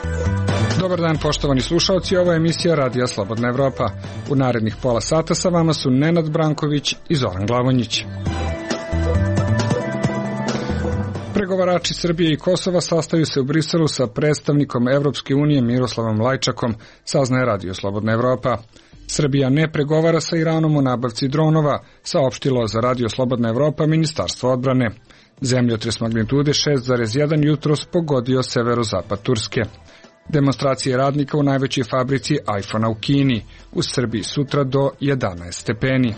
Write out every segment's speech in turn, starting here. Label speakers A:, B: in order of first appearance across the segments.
A: Dobar dan, poštovani slušalci, ovo je emisija Radija Slobodna Evropa. U narednih pola sata sa vama su Nenad Branković i Zoran Glavonjić. Pregovarači Srbije i Kosova sastaju se u Briselu sa predstavnikom Evropske unije Miroslavom Lajčakom, saznaje Radio Slobodna Evropa. Srbija ne pregovara sa Iranom o nabavci dronova, saopštilo za Radio Slobodna Evropa Ministarstvo odbrane. Zemljotres magnitude 6,1 jutros pogodio severozapad Turske. Demonstracije radnika u najvećoj fabrici iPhone-a u Kini, u Srbiji sutra do 11 stepeni.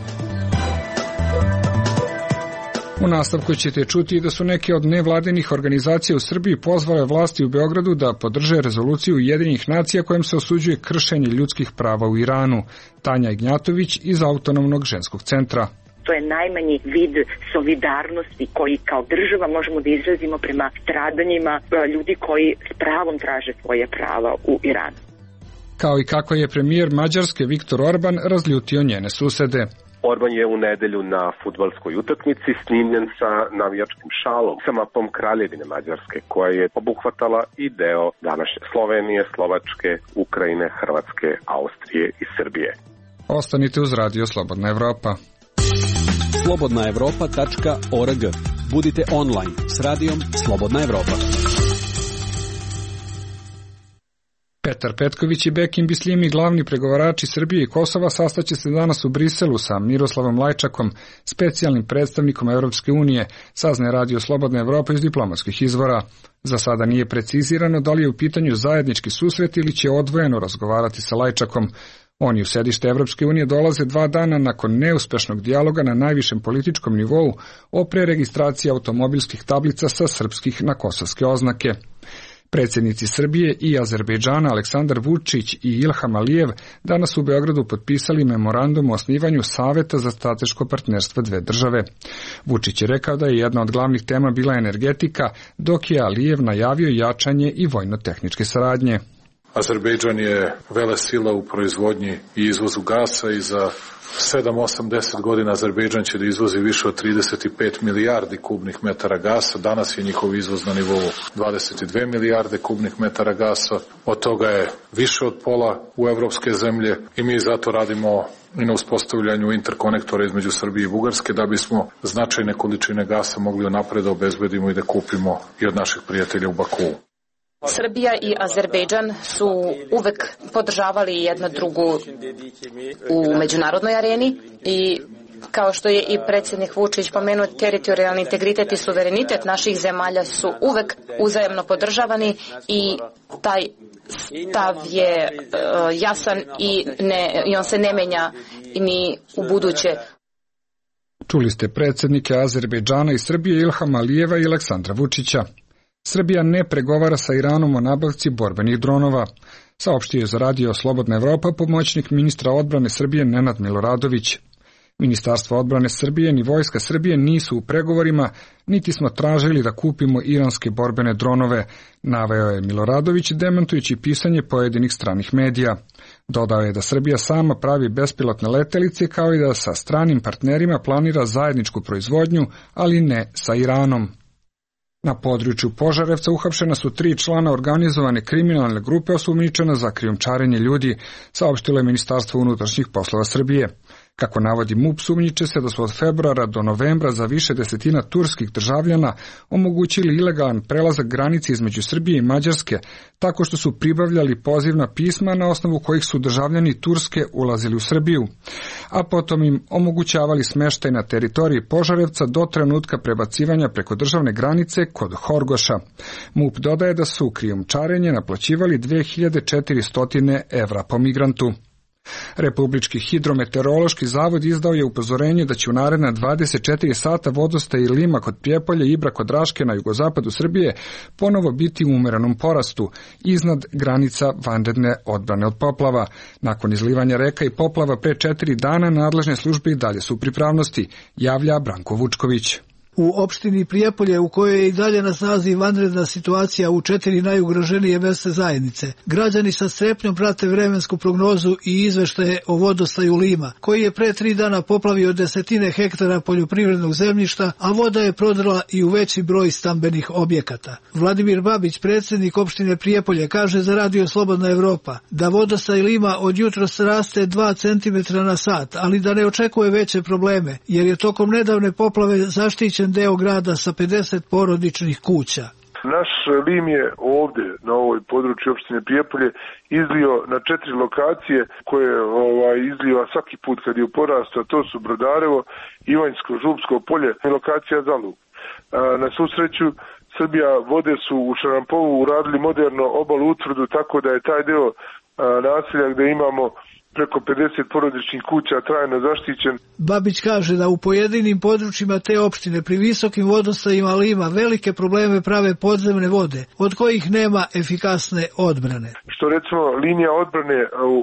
A: U nastavku ćete čuti da su neke od nevladinih organizacija u Srbiji pozvale vlasti u Beogradu da podrže rezoluciju Ujedinjenih nacija kojom se osuđuje kršenje ljudskih prava u Iranu. Tanja Ignjatović iz Autonomnog ženskog centra.
B: To je najmanji vid solidarnosti koji kao država možemo da izrazimo prema stradanjima ljudi koji s pravom traže svoje prava u Iranu.
A: Kao i kako je premijer Mađarske Viktor Orban razljutio njene susede.
C: Orban je u nedelju na fudbalskoj utakmici snimljen sa navijačkim šalom sa mapom Kraljevine Mađarske, koja je obuhvatala i deo današnje Slovenije, Slovačke, Ukrajine, Hrvatske, Austrije i Srbije.
A: Ostanite uz Radio Slobodna Evropa.
D: slobodnaevropa.org. Budite online s radijom Slobodna Evropa.
A: Petar Petković i Bekim Bislimi, glavni pregovarači Srbije i Kosova, sastaće se danas u Briselu sa Miroslavom Lajčakom, specijalnim predstavnikom Evropske unije, saznaje Radio Slobodna Evropa iz diplomatskih izvora. Za sada nije precizirano da li je u pitanju zajednički susret ili će odvojeno razgovarati sa Lajčakom. Oni u sedište Evropske unije dolaze 2 dana nakon neuspešnog dijaloga na najvišem političkom nivou o preregistraciji automobilskih tablica sa srpskih na kosovske oznake. Predsjednici Srbije i Azerbejdžana Aleksandar Vučić i Ilham Alijev danas u Beogradu potpisali memorandum o osnivanju Saveta za strateško partnerstvo dve države. Vučić je rekao da je jedna od glavnih tema bila energetika, dok je Alijev najavio jačanje i vojno-tehničke saradnje.
E: Azerbejdžan je velesila u proizvodnji i izvozu gasa i za 7-8-10 godina Azerbejdžan će da izvozi više od 35 milijardi kubnih metara gasa. Danas je njihov izvoz na nivou 22 milijarde kubnih metara gasa. Od toga je više od pola u evropske zemlje i mi zato radimo i na uspostavljanju interkonektora između Srbije i Bugarske da bismo značajne količine gasa mogli unapred da obezbedimo i da kupimo i od naših prijatelja u Bakuu.
F: Srbija i Azerbejdžan su uvek podržavali jedna drugu u međunarodnoj areni i kao što je i predsjednik Vučić pomenuo, teritorijalni integritet i suverenitet naših zemalja su uvek uzajamno podržavani i taj stav je jasan i on se ne menja ni u buduće.
A: Čuli ste predsjednike Azerbejdžana i Srbije Ilhama Alijeva i Aleksandra Vučića. Srbija ne pregovara sa Iranom o nabavci borbenih dronova, saopštio je za Radio Slobodna Evropa pomoćnik ministra odbrane Srbije Nenad Miloradović. Ministarstvo odbrane Srbije ni Vojska Srbije nisu u pregovorima, niti smo tražili da kupimo iranske borbene dronove, naveo je Miloradović demantujući pisanje pojedinih stranih medija. Dodao je da Srbija sama pravi bespilotne letelice kao i da sa stranim partnerima planira zajedničku proizvodnju, ali ne sa Iranom. Na području Požarevca uhapšena su 3 člana organizovane kriminalne grupe osumnjičena za krijumčarenje ljudi, saopštilo je Ministarstvo unutrašnjih poslova Srbije. Kako navodi MUP, sumnjiče se da su od februara do novembra za više desetina turskih državljana omogućili ilegalan prelazak granice između Srbije i Mađarske, tako što su pribavljali pozivna pisma na osnovu kojih su državljani Turske ulazili u Srbiju, a potom im omogućavali smeštaj na teritoriji Požarevca do trenutka prebacivanja preko državne granice kod Horgoša. MUP dodaje da su krijumčarenje naplaćivali 2400 evra po migrantu. Republički hidrometeorološki zavod izdao je upozorenje da će u naredna 24 sata vodostaj Lima kod Prijepolja i Ibra kod Raške na jugozapadu Srbije ponovo biti u umerenom porastu, iznad granica vanredne odbrane od poplava. Nakon izlivanja reka i poplava pre 4 dana nadležne službe i dalje su u pripravnosti, javlja Branko Vučković.
G: U opštini Prijepolje, u kojoj je i dalje na snazi vanredna situacija u 4 najugroženije mesne zajednice, građani sa strepnjom prate vremensku prognozu i izveštaje o vodostaju Lima, koji je pre 3 dana poplavio desetine hektara poljoprivrednog zemljišta, a voda je prodrla i u veći broj stambenih objekata. Vladimir Babić, predsjednik opštine Prijepolje, kaže za Radio Slobodna Evropa da vodostaj Lima od jutros raste 2 cm na sat, ali da ne očekuje veće probleme, jer je tokom nedavne poplave zaštićen deo grada sa 50 porodičnih kuća.
H: Naš Lim je ovdje, na ovoj području opštine Prijepolje, izlio na 4 lokacije koje izliva svaki put kad je u porastu, a to su Brodarevo, Ivanjsko, Župsko polje i lokacija Zalug. Na svu sreću, Srbija vode su u Šarampovu uradili moderno obalu utvrdu, tako da je taj deo naselja gde imamo preko 50 porodičnih kuća trajno zaštićen.
G: Babić kaže da u pojedinim područjima te opštine pri visokim vodostajima Lima velike probleme prave podzemne vode, od kojih nema efikasne odbrane.
H: Što recimo linija odbrane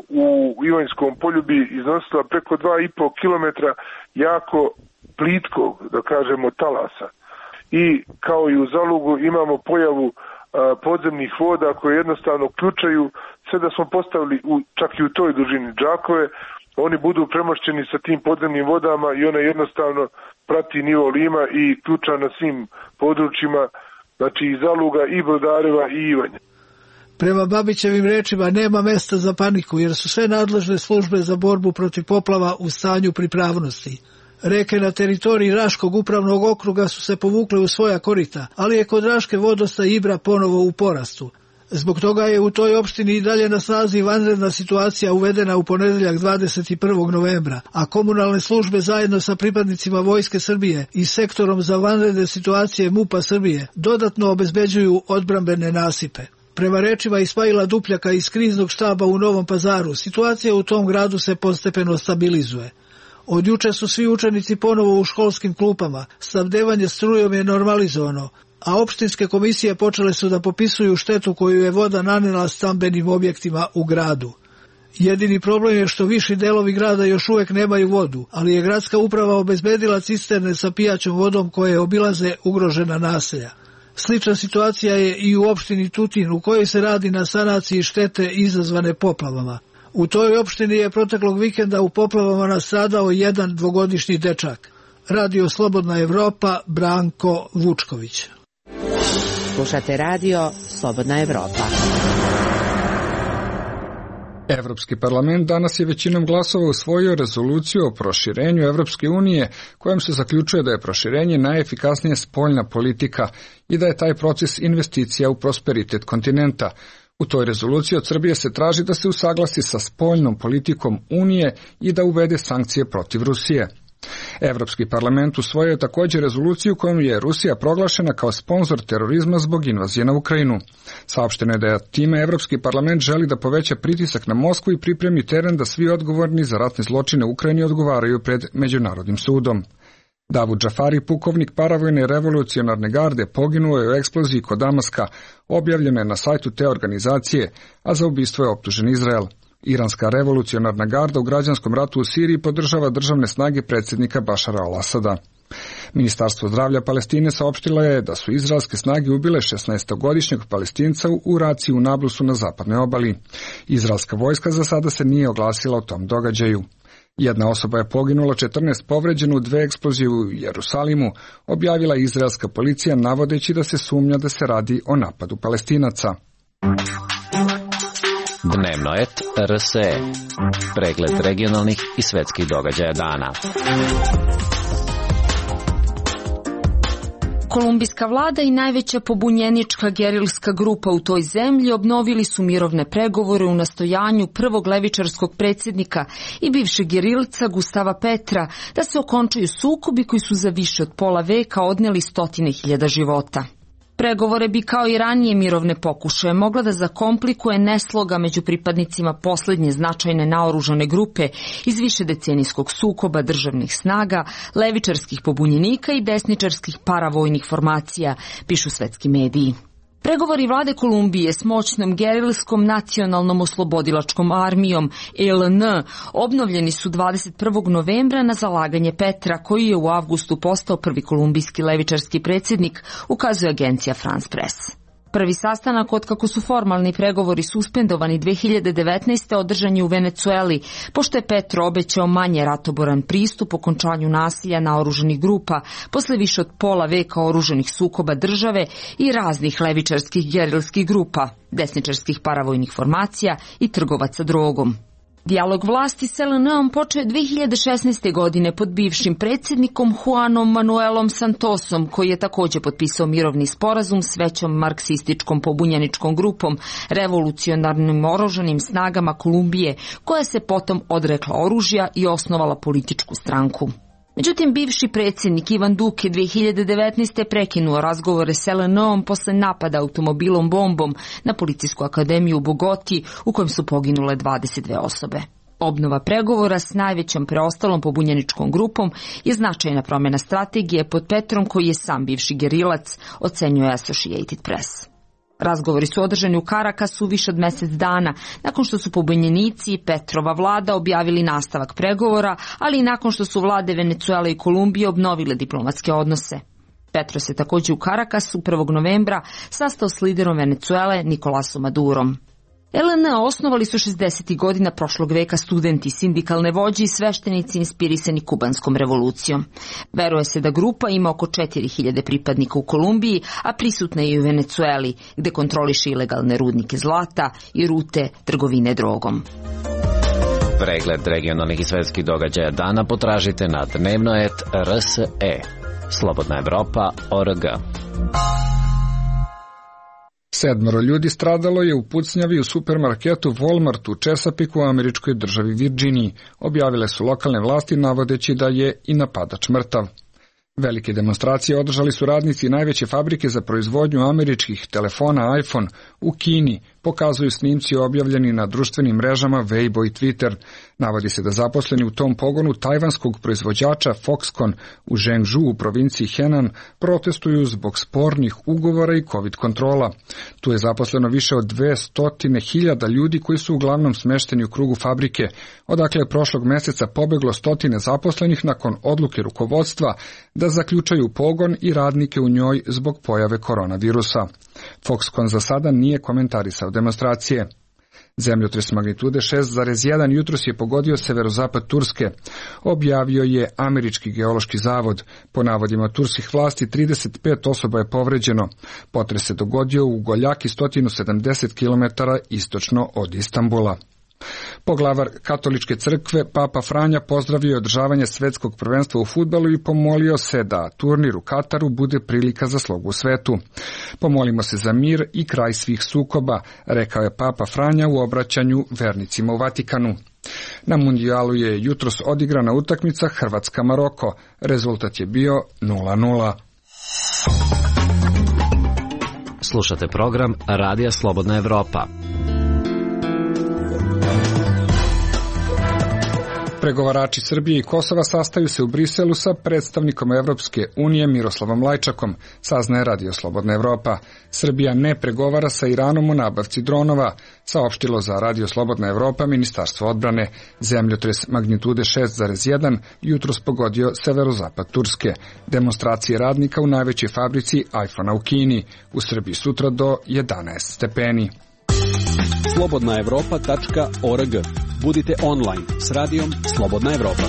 H: u Ivanjskom polju bi iznosila preko 2,5 km jako plitkog, da kažemo, talasa. I kao i u Zalugu imamo pojavu podzemnih voda koje jednostavno ključaju, sve da smo postavili čak i u toj dužini džakove, oni budu premošćeni sa tim podzemnim vodama i ona jednostavno prati nivo Lima i ključa na svim područjima, znači i Zaluga, i Brodareva, i Ivanja.
G: Prema Babićevim rečima nema mesta za paniku, jer su sve nadležne službe za borbu protiv poplava u stanju pripravnosti. Reke na teritoriji Raškog upravnog okruga su se povukle u svoja korita, ali je kod Raške vodostaj Ibra ponovo u porastu. Zbog toga je u toj opštini i dalje na snazi vanredna situacija uvedena u ponedeljak 21. novembra, a komunalne službe zajedno sa pripadnicima Vojske Srbije i sektorom za vanredne situacije MUP-a Srbije dodatno obezbeđuju odbrambene nasipe. Prema rečima Ismaila Dupljaka iz kriznog štaba u Novom Pazaru, situacija u tom gradu se postepeno stabilizuje. Od juče su svi učenici ponovo u školskim klupama, snabdevanje strujom je normalizovano, a opštinske komisije počele su da popisuju štetu koju je voda nanela stambenim objektima u gradu. Jedini problem je što viši delovi grada još uvek nemaju vodu, ali je gradska uprava obezbedila cisterne sa pijaćom vodom koje obilaze ugrožena naselja. Slična situacija je i u opštini Tutin, u kojoj se radi na sanaciji štete izazvane poplavama. U toj opštini je proteklog vikenda u poplavama nastradao jedan 2-godišnji dečak. Radio Slobodna Evropa, Branko Vučković.
I: Slušate Radio Slobodna Evropa.
A: Evropski parlament danas je većinom glasova usvojio rezoluciju o proširenju Evropske unije, kojom se zaključuje da je proširenje najefikasnija spoljna politika i da je taj proces investicija u prosperitet kontinenta. U toj rezoluciji od Srbije se traži da se usaglasi sa spoljnom politikom Unije i da uvede sankcije protiv Rusije. Evropski parlament usvojio je također rezoluciju kojom je Rusija proglašena kao sponzor terorizma zbog invazije na Ukrajinu. Saopšteno je da time Evropski parlament želi da poveća pritisak na Moskvu i pripremi teren da svi odgovorni za ratne zločine u Ukrajini odgovaraju pred Međunarodnim sudom. Davud Džafari, pukovnik paravojne revolucionarne garde, poginuo je u eksploziji kod Damaska, objavljeno je na sajtu te organizacije, a za ubistvo je optužen Izrael. Iranska revolucionarna garda u građanskom ratu u Siriji podržava državne snage predsjednika Bašara al-Asada. Ministarstvo zdravlja Palestine saopštilo je da su izraelske snage ubile 16-godišnjeg Palestinca u raciji u Nablusu na zapadnoj obali. Izraelska vojska za sada se nije oglasila o tom događaju. Jedna osoba je poginula, 14 povređeno u 2 eksplozije u Jerusalimu, objavila izraelska policija navodeći da se sumnja da se radi o napadu Palestinaca.
J: Dnevno et RSE. Pregled regionalnih i svetskih događaja dana.
K: Kolumbijska vlada i najveća pobunjenička gerilska grupa u toj zemlji obnovili su mirovne pregovore u nastojanju prvog levičarskog predsjednika i bivšeg gerilca Gustava Petra da se okončaju sukobi koji su za više od pola veka odneli 100.000 života. Pregovore bi kao i ranije mirovne pokušaje mogla da zakomplikuje nesloga među pripadnicima posljednje značajne naoružane grupe iz višedecenijskog sukoba državnih snaga, levičarskih pobunjenika i desničarskih paravojnih formacija, pišu svetski mediji. Pregovori vlade Kolumbije s moćnom gerilskom nacionalnom oslobodilačkom armijom ELN obnovljeni su 21. novembra na zalaganje Petra, koji je u avgustu postao prvi kolumbijski levičarski predsjednik, ukazuje agencija France Press. Prvi sastanak, otkako su formalni pregovori suspendovani 2019. održan je u Venecueli, pošto je Petro obećao manje ratoboran pristup okončanju nasilja naoružanih grupa posle više od pola veka oružanih sukoba države i raznih levičarskih gerilskih grupa, desničarskih paravojnih formacija i trgovaca drogom. Dijalog vlasti s ELN-om počeo je 2016. godine pod bivšim predsjednikom Juanom Manuelom Santosom, koji je također potpisao mirovni sporazum s većom marksističkom pobunjeničkom grupom, revolucionarnim oružanim snagama Kolumbije, koja se potom odrekla oružja i osnovala političku stranku. Međutim, bivši predsjednik Ivan Duque 2019. prekinuo razgovore s ELN-om posle napada automobilom bombom na policijsku akademiju u Bogoti, u kojem su poginule 22 osobe. Obnova pregovora s najvećom preostalom pobunjeničkom grupom je značajna promjena strategije pod Petrom, koji je sam bivši gerilac, ocenjuje Associated Press. Razgovori su održani u Karakasu više od mjesec dana, nakon što su pobunjenici i Petrova vlada objavili nastavak pregovora, ali i nakon što su vlade Venecuele i Kolumbije obnovile diplomatske odnose. Petro se također u Karakasu 1. novembra sastao s liderom Venecuele Nikolasom Madurom. ELN osnovali su 60. godina prošlog veka studenti, sindikalne vođe i sveštenici inspirisani kubanskom revolucijom. Veruje se da grupa ima oko 4000 pripadnika u Kolumbiji, a prisutna je i u Venecueli, gde kontroliše ilegalne rudnike zlata i rute trgovine drogom.
J: Pregled regionalnih i svetskih događaja dana potražite na dnevnoet.rse. Slobodna Evropa.org.
A: 7 ljudi stradalo je u pucnjavi u supermarketu Walmart u Chesapeakeu u američkoj državi Virginiji, objavile su lokalne vlasti navodeći da je i napadač mrtav. Velike demonstracije održali su radnici najveće fabrike za proizvodnju američkih telefona iPhone u Kini, pokazuju snimci objavljeni na društvenim mrežama Weibo i Twitter. Navodi se da zaposleni u tom pogonu tajvanskog proizvođača Foxconn u Zhengzhou u provinciji Henan protestuju zbog spornih ugovora i COVID kontrola. Tu je zaposleno više od 200.000 ljudi koji su uglavnom smešteni u krugu fabrike, odakle je prošlog mjeseca pobeglo stotine zaposlenih nakon odluke rukovodstva da zaključaju pogon i radnike u njoj zbog pojave koronavirusa. Foxconn za sada nije komentarisao demonstracije. Zemljotres magnitude 6,1 jutros je pogodio severozapad Turske, objavio je Američki geološki zavod. Po navodima turskih vlasti 35 osoba je povređeno. Potres se dogodio u Goljaki 170 km istočno od Istanbula. Poglavar katoličke crkve Papa Franja pozdravio je održavanje svetskog prvenstva u fudbalu i pomolio se da turnir u Kataru bude prilika za slogu u svetu. Pomolimo se za mir i kraj svih sukoba, rekao je Papa Franja u obraćanju vernicima u Vatikanu. Na mundijalu je jutros odigrana utakmica Hrvatska-Maroko. Rezultat je bio 0:0.
J: Slušate program Radija Slobodna Evropa.
A: Pregovarači Srbije i Kosova sastaju se u Briselu sa predstavnikom Evropske unije Miroslavom Lajčakom, saznaje Radio Slobodna Evropa. Srbija ne pregovara sa Iranom o nabavci dronova, saopštilo za Radio Slobodna Evropa Ministarstvo odbrane. Zemljotres magnitude 6,1 jutros pogodio severozapad Turske. Demonstracije radnika u najvećoj fabrici iPhone-a u Kini. U Srbiji sutra do 11 stepeni.
D: slobodnaevropa.org. Budite online s radijom Slobodna Evropa.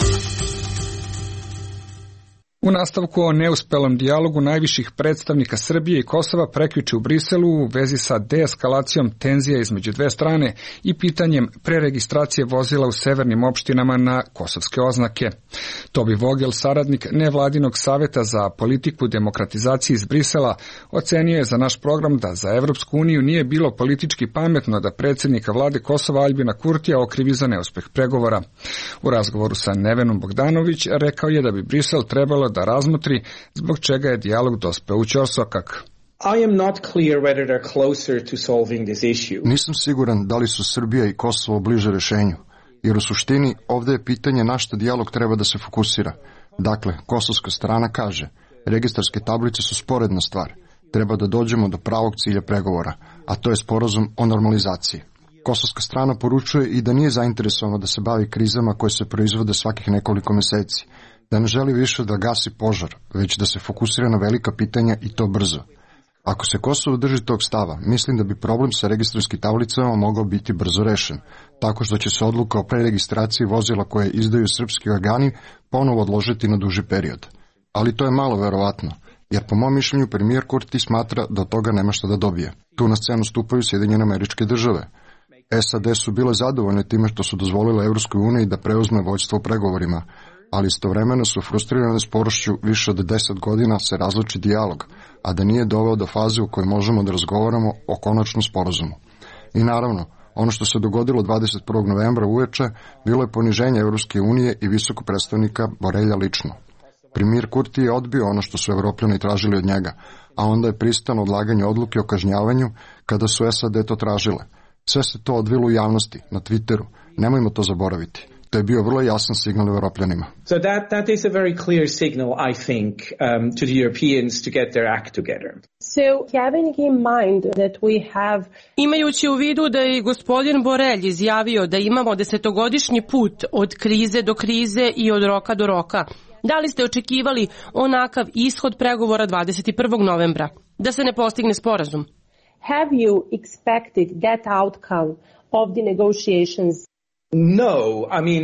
A: U nastavku o neuspelom dijalogu najviših predstavnika Srbije i Kosova prekjuče u Briselu u vezi sa deeskalacijom tenzija između dve strane i pitanjem preregistracije vozila u severnim opštinama na kosovske oznake. Tobi Vogel, saradnik nevladinog saveta za politiku demokratizacije iz Brisela, ocenio je za naš program da za Evropsku uniju nije bilo politički pametno da predsjednika vlade Kosova Aljbina Kurtija okrivi za neuspeh pregovora. U razgovoru sa Nevenom Bogdanović rekao je da bi Brisel trebalo da razmotri zbog čega je dijalog dospeo u ćorsokak.
L: Nisam siguran da li su Srbija i Kosovo bliže rešenju, jer u suštini ovdje je pitanje na što dijalog treba da se fokusira. Dakle, kosovska strana kaže, registarske tablice su sporedna stvar. Treba da dođemo do pravog cilja pregovora, a to je sporazum o normalizaciji. Kosovska strana poručuje i da nije zainteresovana da se bavi krizama koje se proizvode svakih nekoliko meseci, da ne želi više da gasi požar, već da se fokusira na velika pitanja i to brzo. Ako se Kosovo drži tog stava, mislim da bi problem sa registarskim tablicama mogao biti brzo rešen, tako što će se odluka o preregistraciji vozila koje izdaju srpski organi ponovo odložiti na duži period. Ali to je malo verovatno, jer po mom mišljenju premijer Kurti smatra da od toga nema šta da dobije. Tu na scenu stupaju Sjedinjene Američke Države. SAD su bile zadovoljne time što su dozvolile Evropskoj uniji da preuzme vođstvo u pregovorima, ali istovremeno su frustrirane sporošću više od 10 godina se razluči dijalog, a da nije doveo do faze u kojoj možemo da razgovaramo o konačnom sporazumu. I naravno, ono što se dogodilo 21. novembra uveče bilo je poniženje Evropske unije i visokog predstavnika Borelja lično. Premijer Kurti je odbio ono što su Evropljani tražili od njega, a onda je pristao na odlaganje odluke o kažnjavanju kada su SAD to tražile. Sve se to odvilo u javnosti, na Twitteru. Nemojmo to zaboraviti. To je bio vrlo jasan signal Evropljanima.
M: So that is a very clear signal, I think, to the Europeans to get their act together.
N: So having in mind that we have...
O: Imajući u vidu da je gospodin Borelj izjavio da imamo 10-godišnji put od krize do krize i od roka do roka, da li ste očekivali onakav ishod pregovora 21. novembra, da se ne postigne sporazum?
N: Have you expected that outcome of the negotiations?
M: No, I mean,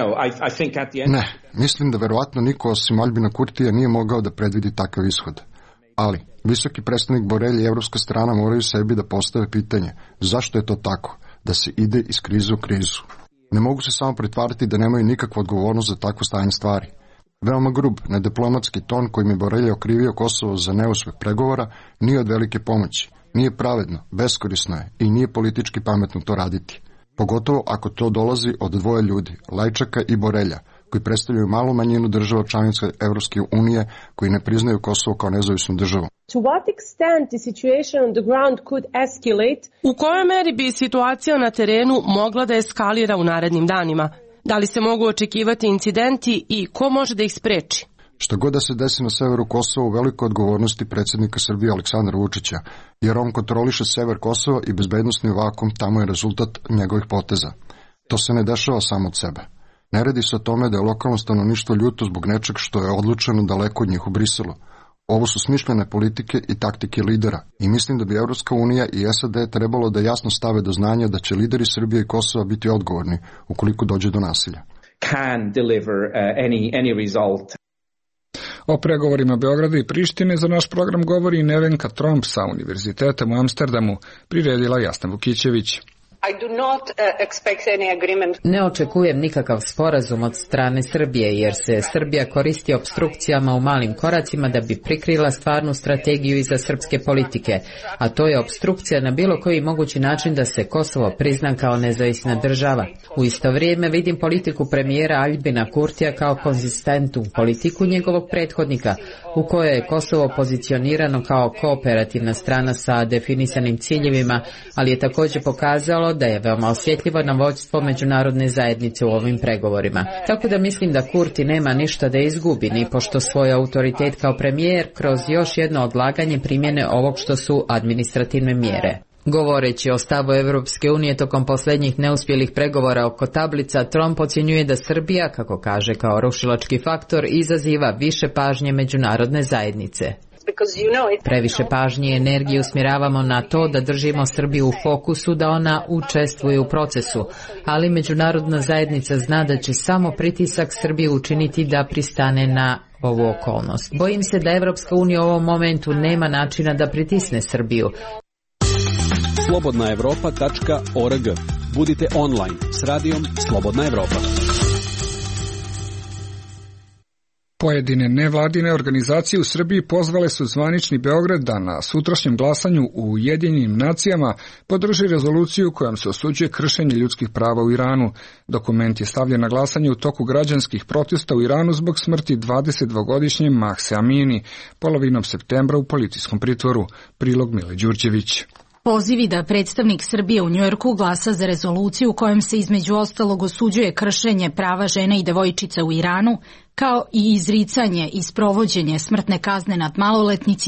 M: I think at the end...
L: Ne, mislim da verovatno niko osim Albina Kurtija nije mogao da predvidi takav ishod. Ali, visoki predstavnik Borelj i evropska strana moraju sebi da postave pitanje zašto je to tako, da se ide iz krize u krizu. Ne mogu se samo pretvarati da nemaju nikakvu odgovornost za takvo stanje stvari. Veoma grub, nediplomatski ton kojim je Borelj okrivio Kosovo za neuspeh pregovora nije od velike pomoći. Nije pravedno, beskorisno je i nije politički pametno to raditi. Pogotovo ako to dolazi od dvoje ljudi, Lajčaka i Borelja, koji predstavljaju malu manjinu država članica Evropske unije koji ne priznaju Kosovo kao nezavisnu državu.
N: To what extent the situation on the ground could escalate?
O: U kojoj meri bi situacija na terenu mogla da eskalira u narednim danima? Da li se mogu očekivati incidenti i ko može da ih spreči?
L: Što god da se desi na severu Kosova u velikoj odgovornosti predsjednika Srbije Aleksandra Vučića, jer on kontroliše sever Kosova i bezbednosni vakum tamo je rezultat njegovih poteza. To se ne dešava samo od sebe. Ne radi se o tome da je lokalno stanovništvo ljuto zbog nečeg što je odlučeno daleko od njih u Briselu. Ovo su smišljene politike i taktike lidera i mislim da bi Evropska unija i SAD trebalo da jasno stave do znanja da će lideri Srbije i Kosova biti odgovorni ukoliko dođe do nasilja.
M: Can deliver any result.
A: O pregovorima Beograda i Prištine za naš program govori Nevenka Tromp sa Univerzitetom u Amsterdamu, priredila Jasna Vukićević.
P: Ne očekujem nikakav sporazum od strane Srbije, jer se Srbija koristi opstrukcijama u malim koracima da bi prikrila stvarnu strategiju iza srpske politike, a to je opstrukcija na bilo koji mogući način da se Kosovo prizna kao nezavisna država. U isto vrijeme vidim politiku premijera Albina Kurtija kao konzistentnu politiku njegovog prethodnika, u kojoj je Kosovo pozicionirano kao kooperativna strana sa definisanim ciljevima, ali je također pokazalo da je veoma osjetljivo na vođstvo međunarodne zajednice u ovim pregovorima. Tako da mislim da Kurti nema ništa da izgubi, ni pošto svoj autoritet kao premijer kroz još jedno odlaganje primjene ovog što su administrativne mjere. Govoreći o stavu Evropske unije tokom posljednjih neuspjelih pregovora oko tablica, Trump ocjenjuje da Srbija, kako kaže, kao rušilački faktor izaziva više pažnje međunarodne zajednice. Previše pažnje i energije usmjeravamo na to da držimo Srbiju u fokusu, da ona učestvuje u procesu, ali međunarodna zajednica zna da će samo pritisak Srbije učiniti da pristane na ovu okolnost. Bojim se da Evropska unija u ovom momentu nema načina da pritisne Srbiju.
D: Slobodnaevropa.org. Budite online s radijom Slobodna Evropa.
A: Pojedine nevladine organizacije u Srbiji pozvale su zvanični Beograd da na sutrašnjem glasanju u Ujedinjenim nacijama podrži rezoluciju kojom se osuđuje kršenje ljudskih prava u Iranu. Dokument je stavljen na glasanje u toku građanskih protesta u Iranu zbog smrti 22-godišnje Mahse Amini, polovinom septembra u policijskom pritvoru. Prilog Mile Đurđević.
Q: Pozivi da predstavnik Srbije u Njujorku glasa za rezoluciju kojom se između ostalog osuđuje kršenje prava žena i devojčica u Iranu, kao i izricanje i sprovođenje smrtne kazne nad maloletnicima,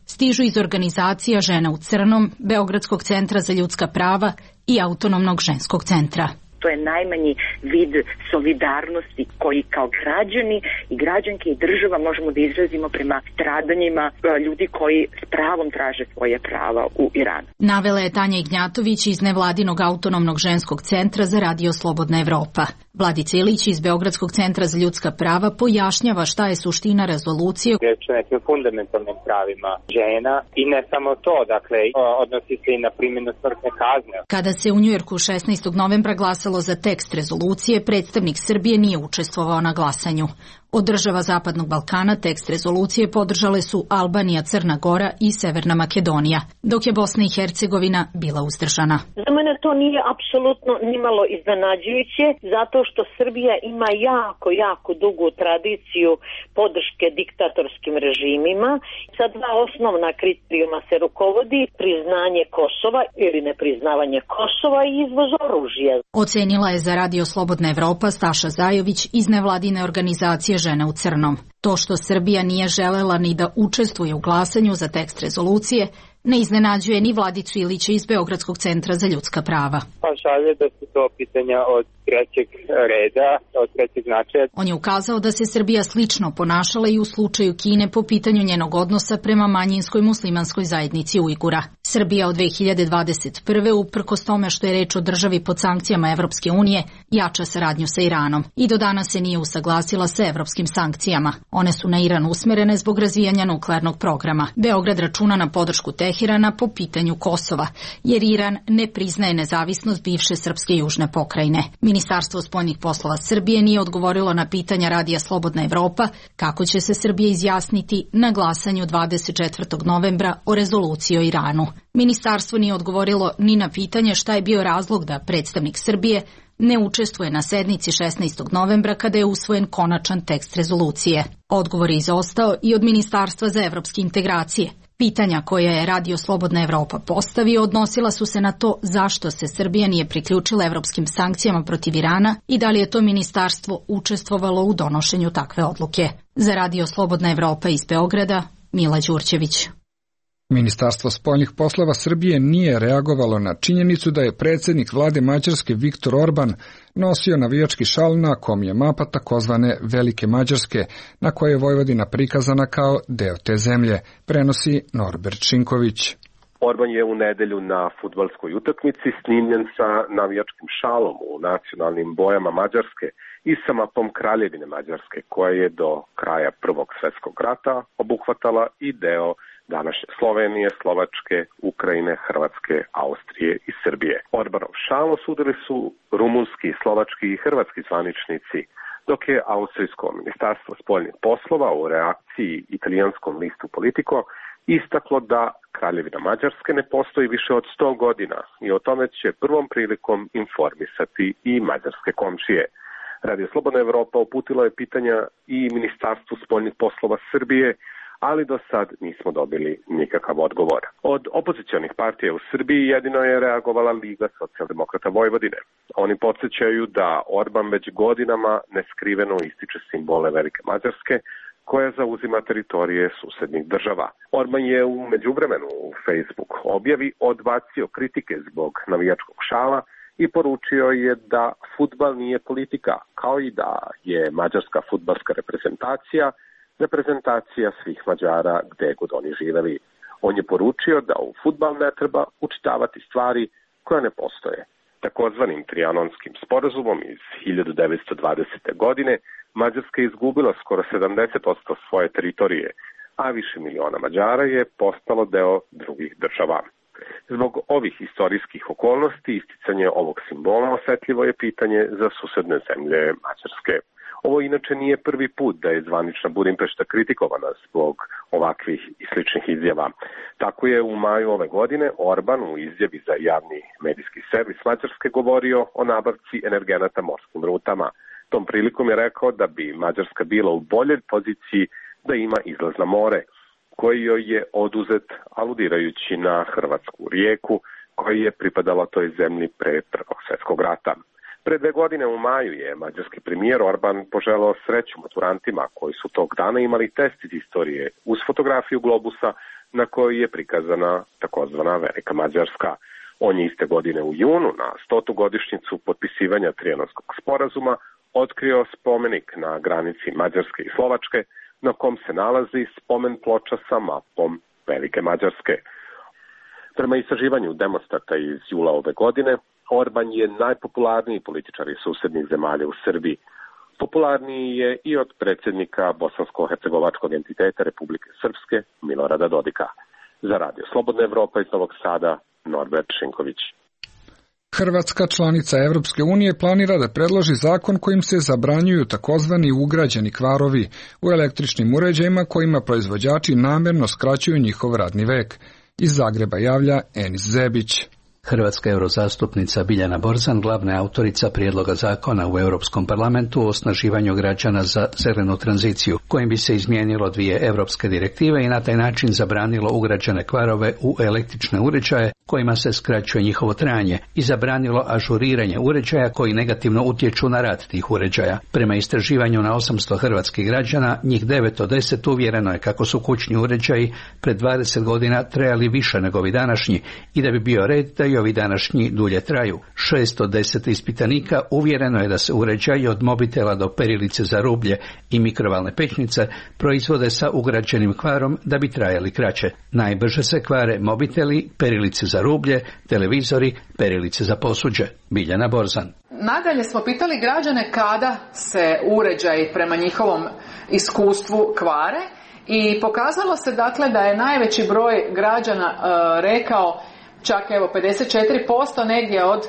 Q: stižu iz organizacija Žena u crnom, Beogradskog centra za ljudska prava i Autonomnog ženskog centra.
B: To je najmanji vid solidarnosti koji kao građani i građanke i država možemo da izrazimo prema stradanjima ljudi koji s pravom traže svoje prava u Iranu.
Q: Navela je Tanja Ignjatović iz nevladinog Autonomnog ženskog centra za Radio Slobodna Evropa. Vladica Ilić iz Beogradskog centra za ljudska prava pojašnjava šta je suština rezolucije.
R: Reč o nekim fundamentalnim pravima žena i ne samo to, dakle, odnosi se i na primjenu smrtne kazne.
Q: Kada se u Njujorku 16. novembra glasalo za tekst rezolucije, predstavnik Srbije nije učestvovao na glasanju. Od država Zapadnog Balkana tekst rezolucije podržale su Albanija, Crna Gora i Severna Makedonija, dok je Bosna i Hercegovina bila uzdržana.
S: Za mene to nije apsolutno nimalo iznenađujuće, zato što Srbija ima jako dugu tradiciju podrške diktatorskim režimima. Sa dva osnovna kriterijuma se rukovodi: priznanje Kosova ili nepriznavanje Kosova i izvoz oružja.
Q: Ocenila je za Radio Slobodna Evropa Staša Zajović iz nevladine organizacije Žene u crnom. To što Srbija nije želela ni da učestvuje u glasanju za tekst rezolucije ne iznenađuje ni Vladicu Ilića iz Beogradskog centra za ljudska prava.
R: Pa šalje da su to pitanja od trećeg reda, od trećeg značaja.
Q: On je ukazao da se Srbija slično ponašala i u slučaju Kine po pitanju njenog odnosa prema manjinskoj muslimanskoj zajednici Ujgura. Srbija od 2021. uprkos tome što je reč o državi pod sankcijama Evropske unije, jača saradnju sa Iranom i do danas se nije usaglasila sa evropskim sankcijama. One su na Iran usmerene zbog razvijanja nuklearnog programa. Beograd računa na podršku Teherana po pitanju Kosova, jer Iran ne priznaje nezavisnost bivše srpske južne pokrajine. Ministarstvo spoljnih poslova Srbije nije odgovorilo na pitanja Radija Slobodna Evropa kako će se Srbija izjasniti na glasanju 24. novembra o rezoluciji o Iranu. Ministarstvo nije odgovorilo ni na pitanje šta je bio razlog da predstavnik Srbije ne učestvuje na sednici 16. novembra kada je usvojen konačan tekst rezolucije. Odgovor je izostao i od Ministarstva za evropske integracije. Pitanja koja je Radio Slobodna Evropa postavio odnosila su se na to zašto se Srbija nije priključila evropskim sankcijama protiv Irana i da li je to ministarstvo učestvovalo u donošenju takve odluke. Za Radio Slobodna Evropa iz Beograda, Mila Đurđević.
A: Ministarstvo spoljnih poslova Srbije nije reagovalo na činjenicu da je predsjednik vlade Mađarske Viktor Orban nosio navijački šal na kom je mapa takozvane Velike Mađarske, na kojoj je Vojvodina prikazana kao deo te zemlje, prenosi Norbert Šinković.
C: Orban je u nedelju na fudbalskoj utakmici snimljen sa navijačkim šalom u nacionalnim bojama Mađarske i sa mapom Kraljevine Mađarske, koja je do kraja Prvog svjetskog rata obuhvatala i deo današnje Slovenije, Slovačke, Ukrajine, Hrvatske, Austrije i Srbije. Orbanov šal osudili su rumunski, slovački i hrvatski zvaničnici, dok je austrijsko ministarstvo spoljnih poslova u reakciji italijanskom listu Politico istaklo da Kraljevina Mađarske ne postoji više od 100 godina i o tome će prvom prilikom informisati i mađarske komšije. Radio Slobodna Evropa uputilo je pitanja i Ministarstvu spoljnih poslova Srbije, ali do sad nismo dobili nikakav odgovor. Od opozicionih partija u Srbiji jedino je reagovala Liga socijaldemokrata Vojvodine. Oni podsjećaju da Orban već godinama neskriveno ističe simbole Velike Mađarske, koja zauzima teritorije susednih država. Orban je u međuvremenu u Facebook objavi odbacio kritike zbog navijačkog šala i poručio je da fudbal nije politika, kao i da je mađarska fudbalska reprezentacija svih Mađara gde god oni živeli. On je poručio da u fudbal ne treba učitavati stvari koje ne postoje. Takozvanim Trianonskim sporazumom iz 1920. godine Mađarska je izgubila skoro 70% svoje teritorije, a više miliona Mađara je postalo deo drugih država. Zbog ovih istorijskih okolnosti isticanje ovog simbola osetljivo je pitanje za susedne zemlje Mađarske. Ovo inače nije prvi put da je zvanična Budimpešta kritikovana zbog ovakvih i sličnih izjava. Tako je u maju ove godine Orban u izjavi za javni medijski servis Mađarske govorio o nabavci energenata morskim rutama. Tom prilikom je rekao da bi Mađarska bila u boljoj poziciji da ima izlaz na more, koji joj je oduzet aludirajući na hrvatsku rijeku koja je pripadala toj zemlji pre Prvog svjetskog rata. Pre 2 godine u maju je mađarski premijer Orban poželao sreću maturantima koji su tog dana imali test iz istorije uz fotografiju globusa na kojoj je prikazana takozvana Velika Mađarska. On je iste godine u junu na 100. godišnjicu potpisivanja Trijanonskog sporazuma otkrio spomenik na granici Mađarske i Slovačke, na kom se nalazi spomen ploča sa mapom Velike Mađarske. Prema istraživanju Demostata iz jula ove godine, Orban je najpopularniji političar iz susednih zemalja u Srbiji. Popularniji je i od predsjednika Bosansko-hercegovačkog entiteta Republike Srpske Milorada Dodika. Za Radio Slobodna Evropa iz Novog Sada, Norbert Šinković.
A: Hrvatska, članica Evropske unije, planira da predloži zakon kojim se zabranjuju takozvani ugrađeni kvarovi u električnim uređajima kojima proizvođači namjerno skraćuju njihov radni vek. Iz Zagreba javlja Enis Zebić.
T: Hrvatska eurozastupnica Biljana Borzan, glavna autorica prijedloga zakona u Europskom parlamentu o osnaživanju građana za zelenu tranziciju, kojim bi se izmijenilo 2 europske direktive i na taj način zabranilo ugrađene kvarove u električne uređaje kojima se skraćuje njihovo trajanje i zabranilo ažuriranje uređaja koji negativno utječu na rad tih uređaja. Prema istraživanju na 800 hrvatskih građana, njih 9 od 10 uvjereno je kako su kućni uređaji pred 20 godina trajali više nego ovi današnji i da bi bio red da i ovi današnji dulje traju. 610 ispitanika uvjereno je da se uređaji od mobitela do perilice za rublje i mikrovalne pećnice proizvode sa ugrađenim kvarom da bi trajali kraće. Najbrže se kvare mobiteli, perilice za rublje, televizori, perilice za posuđe. Biljana Borzan.
U: Nadalje smo pitali građane kada se uređaji prema njihovom iskustvu kvare i pokazalo se dakle da je najveći broj građana rekao čak evo 54%, negdje od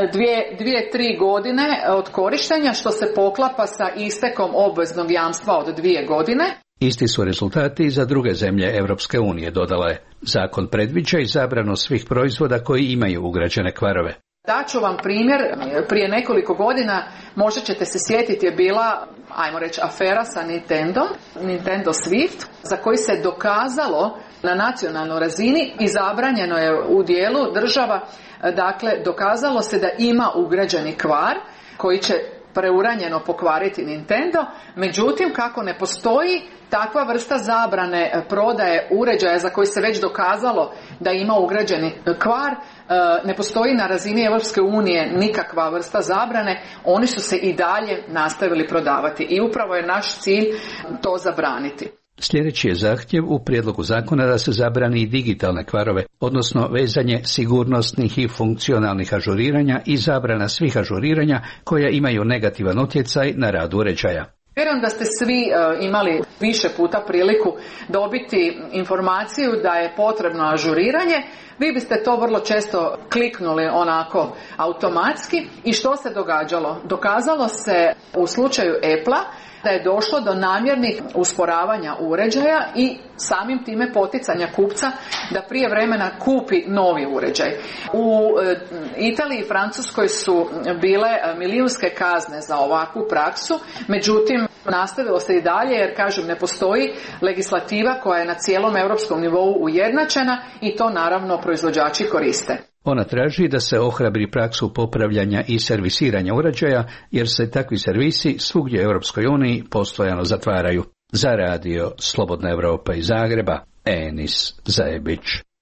U: 2-3 godine od korištenja, što se poklapa sa istekom obveznog jamstva od 2 godine.
T: Isti su rezultati i za druge zemlje Europske unije, dodala je. Zakon predviđa i zabranu svih proizvoda koji imaju ugrađene kvarove.
U: Daću vam primjer, prije nekoliko godina, možda ćete se sjetiti, je bila, ajmo reći, afera sa Nintendo Swift, za koji se dokazalo na nacionalnoj razini i zabranjeno je u dijelu država, dakle, dokazalo se da ima ugrađeni kvar koji će preuranjeno pokvariti Nintendo, međutim kako ne postoji takva vrsta zabrane prodaje uređaja za koji se već dokazalo da ima ugrađeni kvar, ne postoji na razini Europske unije nikakva vrsta zabrane, oni su se i dalje nastavili prodavati i upravo je naš cilj to zabraniti.
T: Sljedeći je zahtjev u prijedlogu zakona da se zabrani i digitalne kvarove, odnosno vezanje sigurnosnih i funkcionalnih ažuriranja i zabrana svih ažuriranja koja imaju negativan utjecaj na rad uređaja.
U: Vjerujem da ste svi imali više puta priliku dobiti informaciju da je potrebno ažuriranje. Vi biste to vrlo često kliknuli onako automatski i što se događalo? Dokazalo se u slučaju Apple-a da je došlo do namjernih usporavanja uređaja i samim time poticanja kupca da prije vremena kupi novi uređaj. U Italiji i Francuskoj su bile milijunske kazne za ovakvu praksu, međutim nastavilo se i dalje jer, kažem, ne postoji legislativa koja je na cijelom europskom nivou ujednačena i to naravno proizvođači koriste.
T: Ona traži da se ohrabri praksu popravljanja i servisiranja uređaja, jer se takvi servisi svugdje u Europskoj uniji postojano zatvaraju. Za radio Slobodna Evropa iz Zagreba, Enis Zajebić.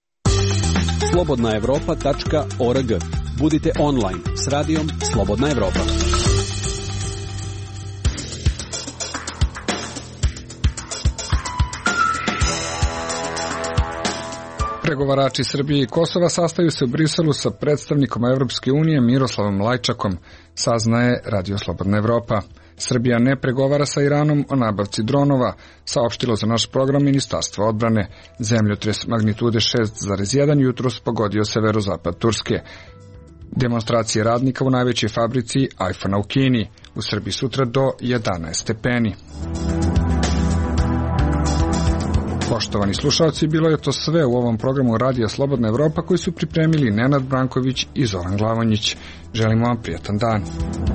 D: slobodnaevropa.org. Budite online s radijom Slobodna Evropa.
A: Pregovarači Srbije i Kosova sastaju se u Briselu sa predstavnikom Evropske unije Miroslavom Lajčakom, saznaje Radio Slobodna Evropa. Srbija ne pregovara sa Iranom o nabavci dronova, saopštilo za naš program Ministarstvo odbrane. Zemljotres magnitude 6,1 jutros pogodio severozapad Turske. Demonstracije radnika u najvećoj fabrici iPhone-a u Kini. U Srbiji sutra do 11 stepeni. Poštovani slušalci, bilo je to sve u ovom programu Radija Slobodna Evropa koji su pripremili Nenad Branković i Zoran Glavonjić. Želimo vam prijatan dan.